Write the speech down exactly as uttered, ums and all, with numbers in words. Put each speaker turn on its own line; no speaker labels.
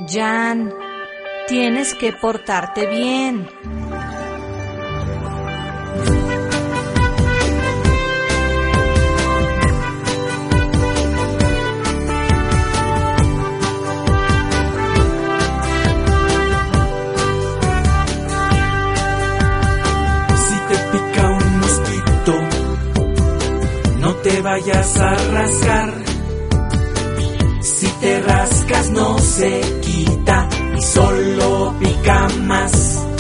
Jan, tienes que portarte bien.
Si te pica un mosquito, no te vayas a rascar. Si te rascas no se quita y solo pica más.